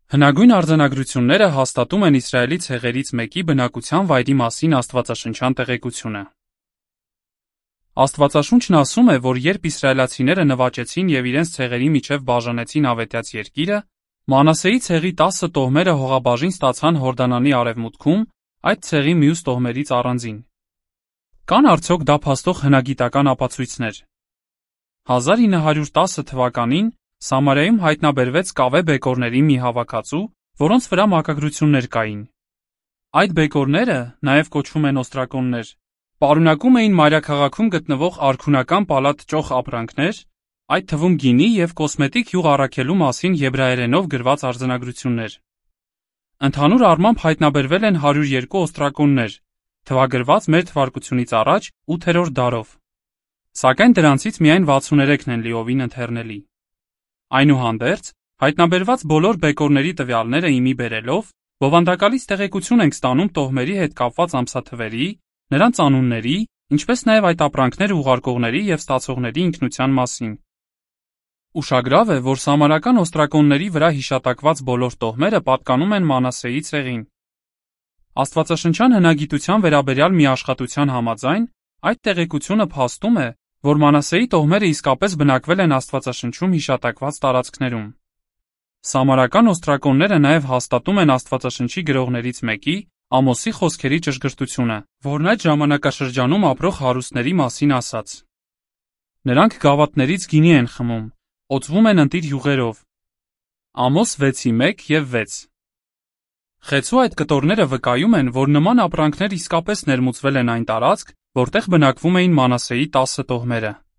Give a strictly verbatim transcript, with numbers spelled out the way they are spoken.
Հնագույն արձանագրությունները հաստատում են Իսրայելի ցեղերից մեկի բնակության վայրի մասին աստվածաշնչյան տեղեկությունը։ Աստվածաշունչն ասում է, որ երբ իսրայելացիները նվաճեցին և իրենց ցեղերի միջև բաժանեցին ավետյաց երկիրը, Մանասեի ցեղի տասը տոհմերը հողաբաժին ստացան Հորդանանի արևմուտքում, այդ ցեղի մյուս տոհմերից առանձին։ Կան արդյոք դա փաստող հնագիտական ապացույցներ։ հազար ինը հարյուր տասը թվականին Սամարայում հայտնաբերվեց կավե բեկորների մի հավաքածու, որոնց վրա մակագրություններ կային։ Այդ բեկորները, նաև կոչվում են օստրակոններ, պարունակում էին մայրաքաղաքում գտնվող արքունական պալատ ճոխ ապրանքներ, այդ թվում գինի և կոսմետիկ յուղ առաքելու մասին եբրայերենով գրված արձանագրություններ։ Ընդհանուր առմամբ հայտնաբերվել են հարյուր երկու օստրակոններ, թվագրված մեր թվարկությունից առաջ ութերորդ դարով։ Սակայն դրանցից միայն վաթսուներեքն են լիովին ընթեռնելի։ Այնուհանդերձ, հայտնաբերված բոլոր բեկորների տվյալները իմի բերելով, բովանդակալից տեղեկություն ենք ստանում տոհմերի հետ կապված ամսաթվերի, նրանց անունների, ինչպես նաև այդ ապրանքները ուղարկողների և ստացողների ինքնության մասին։ Ուշագրավ է, որ սամարական օստրակոնների վրա հիշատակված բոլոր տոհմերը պատկանում են Մանասեի ցեղին։ Աստվածաշնչյան հնագիտության վերաբերյալ մի աշխատության համաձայն, այդ տեղեկությունը փաստում է, որ Մանասեի տոհմերը իսկապես բնակվել են Աստվածաշնչում հիշատակված տարածքներում։ Սամարական օստրակոնները նաև հաստատում են Աստվածաշնչի գրողներից մեկի՝ Ամոսի խոսքերի ճշգրտությունը, որն այդ ժամանակաշրջանում ապրող հարուստների մասին ասաց. Նրանք գավաթներից գինի են խմում, օծվում են ընտիր յուղերով։ Ամոս վեցի մեկ և վեց։ Խեցու այդ կտորները վկայում են, որ նման ապրանքներ իսկապես ներմուծվել են այն տարածք, որտեղ բնակվում էին Մանասեի տասը տոհմերը։